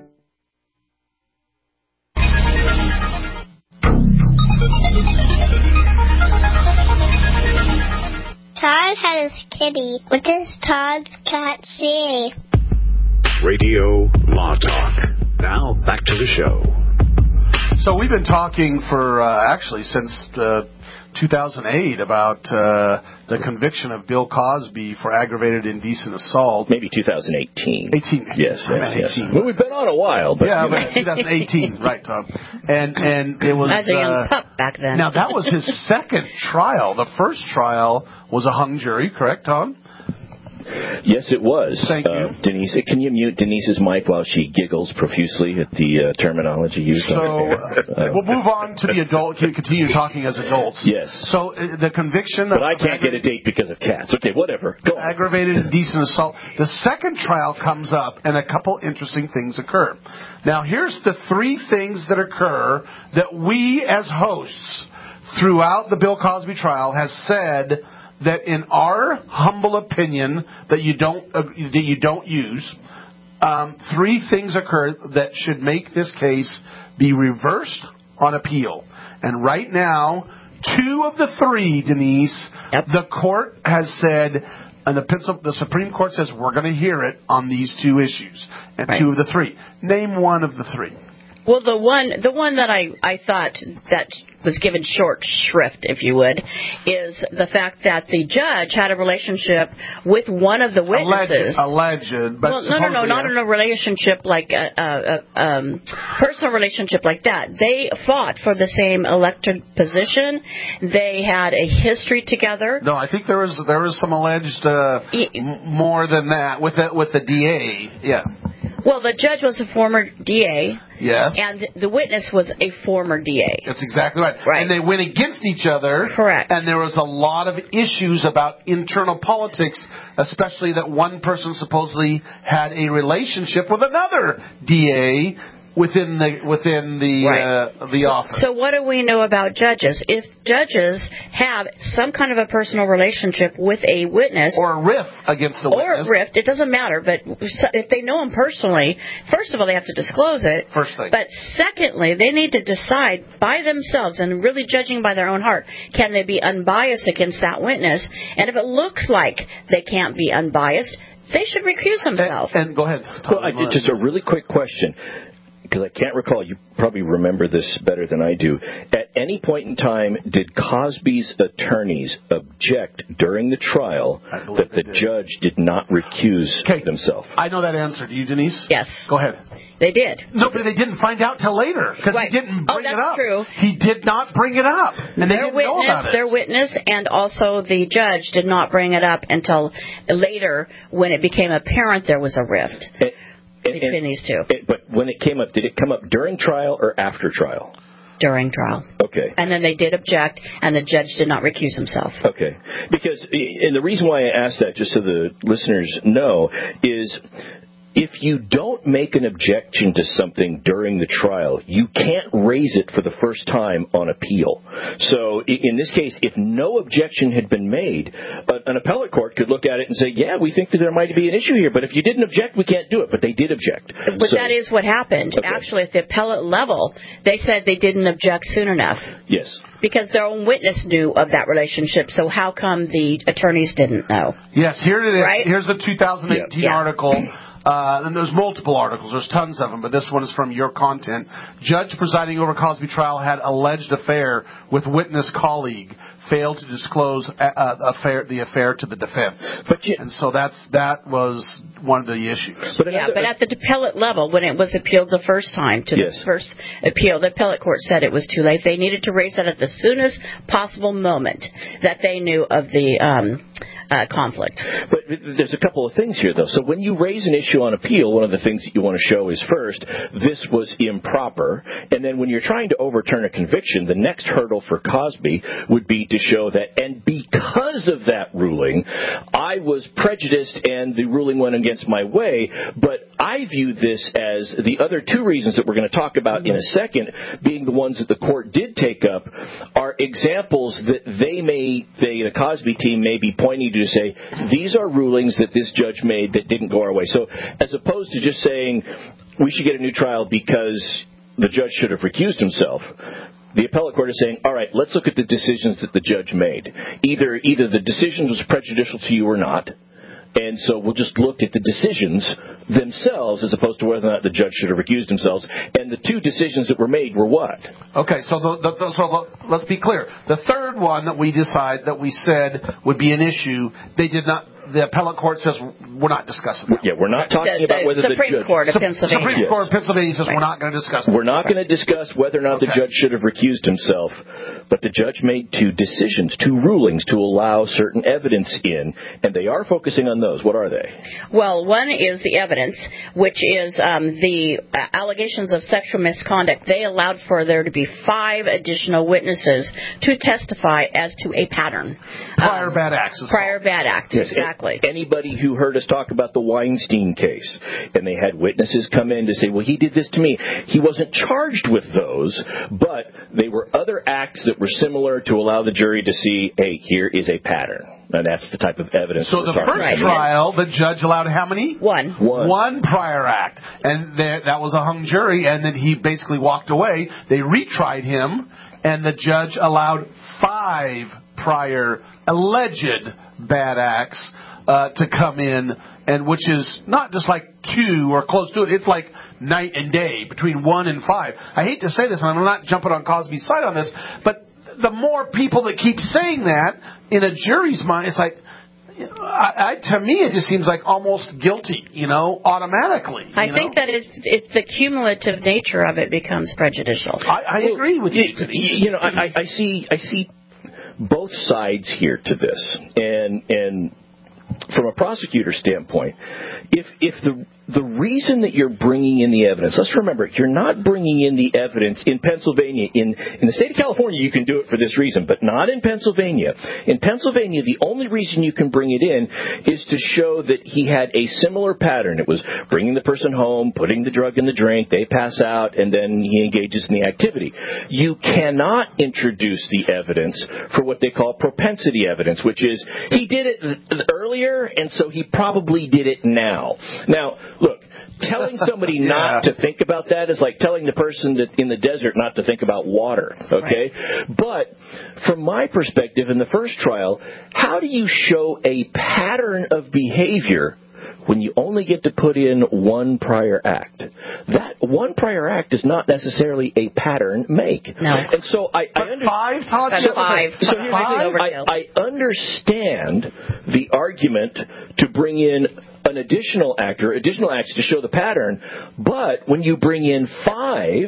Todd has a kitty. What does Todd's cat say? Radio Law Talk. Now, back to the show. So we've been talking for, uh, actually, since uh, two thousand eight about uh, the conviction of Bill Cosby for aggravated indecent assault. Maybe two thousand eighteen. eighteen. Yes, I yes, yes. eighteen. Well, we've been on a while. But, yeah, you know. but two thousand eighteen, right, Tom. And and it was... I was a young uh, pup back then. Now, that was his second trial. The first trial was a hung jury, correct, Tom? Yes, it was. Thank uh, you. Denise, can you mute Denise's mic while she giggles profusely at the uh, terminology used so, on it? Uh, we'll move on to the adult, continue talking as adults. Yes. So uh, the conviction... But I can't get a date because of cats. Okay, whatever. Go on. Aggravated indecent assault. The second trial comes up, and a couple interesting things occur. Now, here's the three things that occur that we as hosts throughout the Bill Cosby trial has said that in our humble opinion that you don't uh, that you don't use. Um, three things occur that should make this case be reversed on appeal. And right now, two of the three, Denise, yep. the court has said, and the, the Supreme Court says we're going to hear it on these two issues. And right. two of the three. Name one of the three. Well, the one the one that I, I thought that was given short shrift, if you would, is the fact that the judge had a relationship with one of the witnesses. Alleged, alleged but well, no, no, no, not in a relationship like a, a, a um, personal relationship like that. They fought for the same elected position. They had a history together. No, I think there was there was some alleged uh, m- more than that with the, with the D A. Yeah. Well, the judge was a former D A. Yes. And the witness was a former D A. That's exactly right. Right. And they went against each other. Correct. And there was a lot of issues about internal politics, especially that one person supposedly had a relationship with another D A within the within the right. uh, the so, office. So what do we know about judges? If judges have some kind of a personal relationship with a witness, or a rift against the witness, or a rift, it doesn't matter. But if they know him personally, first of all, they have to disclose it. First thing. But secondly, they need to decide by themselves and really judging by their own heart, can they be unbiased against that witness? And if it looks like they can't be unbiased, they should recuse themselves. And, and go ahead. Well, I, just a really quick question, because I can't recall. You probably remember this better than I do. At any point in time, did Cosby's attorneys object during the trial that the did. judge did not recuse okay. himself? I know that answer. Do you, Denise? Yes. Go ahead. They did. No, but they didn't find out till later because right. he didn't bring oh, that's it up. True. He did not bring it up, and they their didn't witness, know about it. Their witness, and also the judge did not bring it up until later when it became apparent there was a rift and, and, between and, these two. It, but when it came up, did it come up during trial or after trial? During trial. Okay. And then they did object, and the judge did not recuse himself. Okay. Because, and the reason why I asked that, just so the listeners know, is if you don't make an objection to something during the trial, you can't raise it for the first time on appeal. So in this case, if no objection had been made, an appellate court could look at it and say, yeah, we think that there might be an issue here, but if you didn't object, we can't do it. But they did object. But so, that is what happened. Okay. Actually, at the appellate level, they said they didn't object soon enough. Yes. Because their own witness knew of that relationship, so how come the attorneys didn't know? Yes, here it is. Right? Here's the two thousand eighteen yeah. article. Uh, and there's multiple articles. There's tons of them, but this one is from Your Content. Judge presiding over Cosby trial had alleged affair with witness colleague. Failed to disclose uh, affair, the affair to the defense. But you, and so that's that was one of the issues. But yeah, but at the appellate level, when it was appealed the first time to yes. the first appeal, the appellate court said it was too late. They needed to raise that at the soonest possible moment that they knew of the um, uh, conflict. But there's a couple of things here, though. So when you raise an issue on appeal, one of the things that you want to show is, first, this was improper. And then when you're trying to overturn a conviction, the next hurdle for Cosby would be to show that, and because of that ruling, I was prejudiced and the ruling went against my way. But I view this as the other two reasons that we're going to talk about in a second, being the ones that the court did take up, are examples that they may, they, the Cosby team may be pointing to say, these are rulings that this judge made that didn't go our way. So as opposed to just saying we should get a new trial because the judge should have recused himself, the appellate court is saying, all right, let's look at the decisions that the judge made. Either either the decision was prejudicial to you or not, and so we'll just look at the decisions themselves as opposed to whether or not the judge should have recused themselves. And the two decisions that were made were what? Okay, so the, the, the, so the, let's be clear. The third one that we decide that we said would be an issue, they did not. The appellate court says we're not discussing that. Yeah, we're not talking the, about the whether Supreme the judge... Court of Pennsylvania. Supreme yes. Court of Pennsylvania says right. we're not going to discuss it. We're not going to discuss whether or not okay. the judge should have recused himself, but the judge made two decisions, two rulings to allow certain evidence in, and they are focusing on those. What are they? Well, one is the evidence, which is um, the uh, allegations of sexual misconduct. They allowed for there to be five additional witnesses to testify as to a pattern. Prior um, bad acts. Prior bad act, yes, exactly. Anybody who heard us talk about the Weinstein case, and they had witnesses come in to say, well, he did this to me. He wasn't charged with those, but they were other acts that were similar to allow the jury to see, hey, here is a pattern. And that's the type of evidence. So the first right. trial, the judge allowed how many? One. One, One prior act. And there, that was a hung jury, and then he basically walked away. They retried him, and the judge allowed five prior alleged bad acts uh, to come in, and which is not just like two or close to it. It's like night and day between one and five. I hate to say this, and I'm not jumping on Cosby's side on this, but the more people that keep saying that in a jury's mind, it's like, I, I, to me, it just seems like almost guilty, you know, automatically. I you think know? that it's, it's the cumulative nature of it becomes prejudicial. I, I well, agree with you. You, you know, I, I see, I see both sides here to this, and and from a prosecutor standpoint, if if the the reason that you're bringing in the evidence, let's remember, you're not bringing in the evidence in Pennsylvania. In, in the state of California, you can do it for this reason, but not in Pennsylvania. In Pennsylvania, the only reason you can bring it in is to show that he had a similar pattern. It was bringing the person home, putting the drug in the drink, they pass out, and then he engages in the activity. You cannot introduce the evidence for what they call propensity evidence, which is he did it earlier, and so he probably did it now. Now, look, telling somebody yeah. not to think about that is like telling the person that in the desert not to think about water, okay? Right. But from my perspective, in the first trial, how do you show a pattern of behavior when you only get to put in one prior act? That one prior act does not necessarily a pattern make. No. And so I, I understand. Five, Todd? So, five. So here's five? the thing. I, I understand the argument to bring in an additional actor, additional acts to show the pattern, but when you bring in five,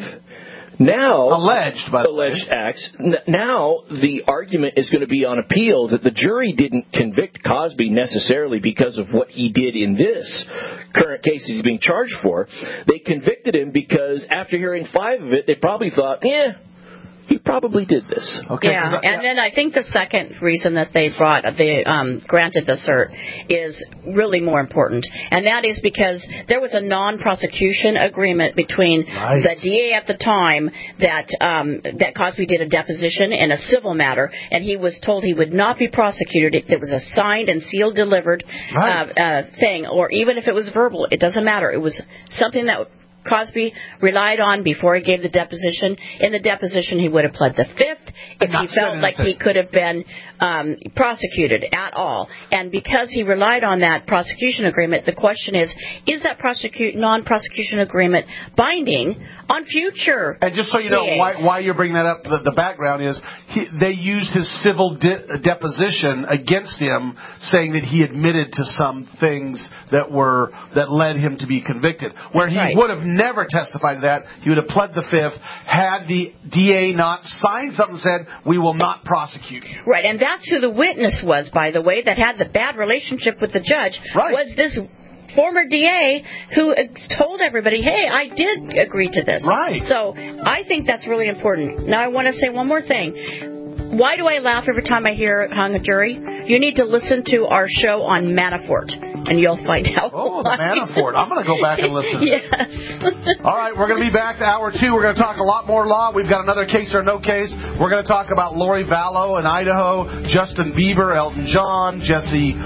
now alleged, by the alleged way. acts. N- now the argument is going to be on appeal that the jury didn't convict Cosby necessarily because of what he did in this current case he's being charged for. They convicted him because after hearing five of it, they probably thought, yeah, he probably did this. Okay. Yeah, I, and yeah. then I think the second reason that they brought, they um, granted the cert is really more important, and that is because there was a non-prosecution agreement between right. the D A at the time that um, that Cosby did a deposition in a civil matter, and he was told he would not be prosecuted. It, it was a signed and sealed delivered right. uh, uh, thing, or even if it was verbal, it doesn't matter. It was something that Cosby relied on before he gave the deposition. In the deposition, he would have pled the fifth if he felt like he could have been um, prosecuted at all. And because he relied on that prosecution agreement, the question is, is that prosecute, non-prosecution agreement binding on future And just so you know D As? why, why you're bringing that up, the, the background is he, they used his civil de- deposition against him, saying that he admitted to some things that were that led him to be convicted. Where he right. would have never testified to that. He would have pled the fifth had the D A not signed something and said, we will not prosecute you. Right, and that's who the witness was, by the way, that had the bad relationship with the judge, right. was this former D A who told everybody, hey, I did agree to this. Right. So I think that's really important. Now I want to say one more thing. Why do I laugh every time I hear hung a jury? You need to listen to our show on Manafort, and you'll find out. Oh, the Manafort. I'm going to go back and listen. Yes. All right, we're going to be back to hour two. We're going to talk a lot more law. We've got another case or no case. We're going to talk about Lori Vallow in Idaho, Justin Bieber, Elton John, Jesse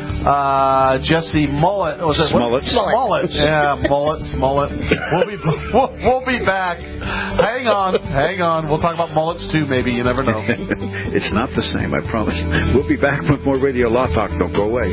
uh, Jesse Mullet. Was it Smollett? Smollett. Yeah, Mullet, Smollett. We'll be we'll, we'll be back. Hang on, hang on. We'll talk about mullets too. Maybe you never know. It's not the same, I promise. We'll be back with more Radio Law Talk. Don't go away.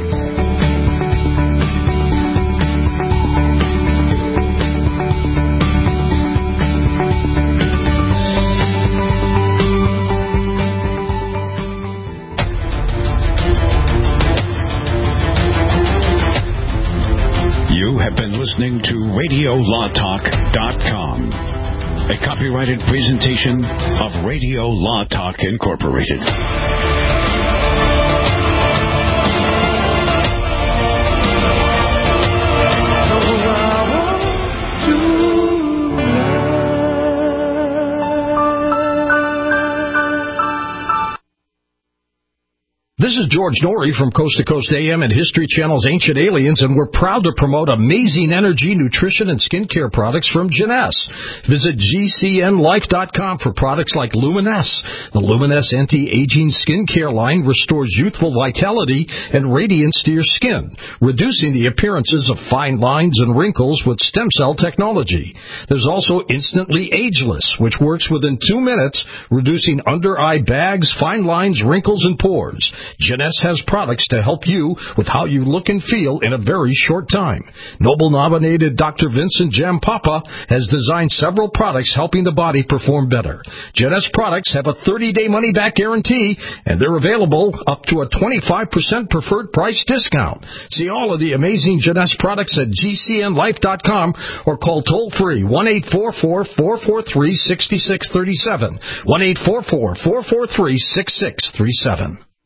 You have been listening to Radio Law Talk dot com. A copyrighted presentation of Radio Law Talk Incorporated. This is George Norrie from Coast to Coast A M and History Channel's Ancient Aliens, and we're proud to promote amazing energy, nutrition, and skincare products from Jeunesse. Visit G C N life dot com for products like Luminesse. The Luminesse anti-aging skincare line restores youthful vitality and radiance to your skin, reducing the appearances of fine lines and wrinkles with stem cell technology. There's also Instantly Ageless, which works within two minutes, reducing under-eye bags, fine lines, wrinkles, and pores. Jeunesse has products to help you with how you look and feel in a very short time. Nobel-nominated Doctor Vincent Jampapa has designed several products helping the body perform better. Jeunesse products have a thirty-day money-back guarantee, and they're available up to a twenty-five percent preferred price discount. See all of the amazing Jeunesse products at G C N life dot com or call toll-free one eight four four, four four three, six six three seven, one eight four four, four four three, six six three seven.